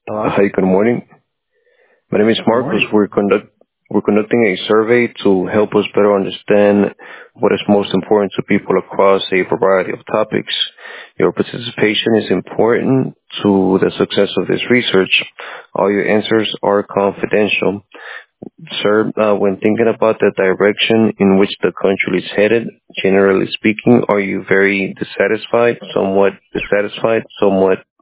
Hello. Hi, good morning. My name is Good Marcos. morning. We're conducting a survey to help us better understand what is most important to people across a variety of topics. Your participation is important to the success of this research. All your answers are confidential. Sir, when thinking about the direction in which the country is headed, generally speaking, are you very dissatisfied, somewhat